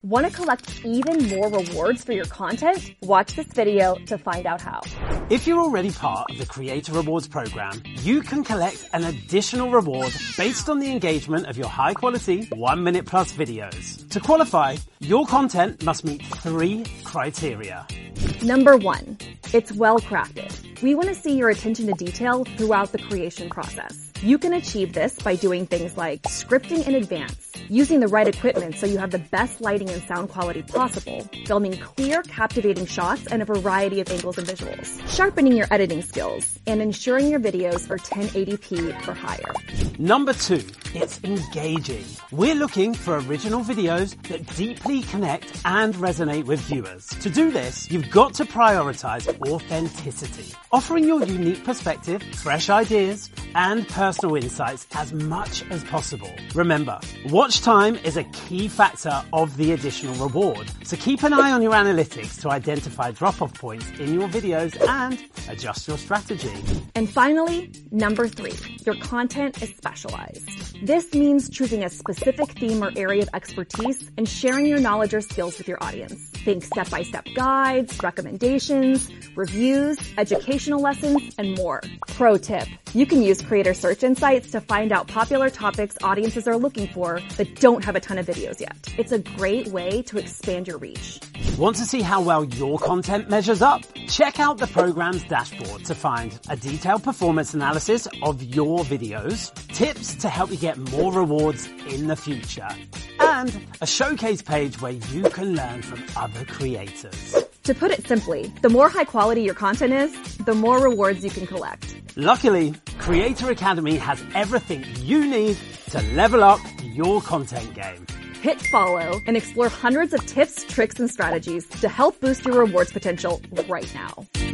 Want to collect even more rewards for your content? Watch this video to find out how. If you're already part of the Creator Rewards program, you can collect an additional reward based on the engagement of your high-quality 1-minute plus videos. To qualify, your content must meet 3 criteria. Number 1, it's well crafted. We want to see your attention to detail throughout the creation process. You can achieve this by doing things like scripting in advance, using the right equipment so you have the best lighting and sound quality possible, filming clear, captivating shots and a variety of angles and visuals, sharpening your editing skills, and ensuring your videos are 1080p or higher. Number 2, it's engaging. We're looking for original videos that deeply connect and resonate with viewers. To do this, you've got to prioritize authenticity, offering your unique perspective, fresh ideas, and personal insights as much as possible. Remember, watch time is a key factor of the additional reward, so keep an eye on your analytics to identify drop-off points in your videos and adjust your strategy. And finally, number 3, your content is specialized. This means choosing a specific theme or area of expertise and sharing your knowledge or skills with your audience. Think step-by-step guides, recommendations, reviews, educational lessons, and more. Pro tip, you can use Creator Search Insights to find out popular topics audiences are looking for that don't have a ton of videos yet. It's a great way to expand your reach. Want to see how well your content measures up? Check out the program's dashboard to find a detailed performance analysis of your videos, tips to help you get more rewards in the future, and a showcase page where you can learn from other creators. To put it simply, the more high quality your content is, the more rewards you can collect. Luckily, Creator Academy has everything you need to level up your content game. Hit follow and explore hundreds of tips, tricks, and strategies to help boost your rewards potential right now.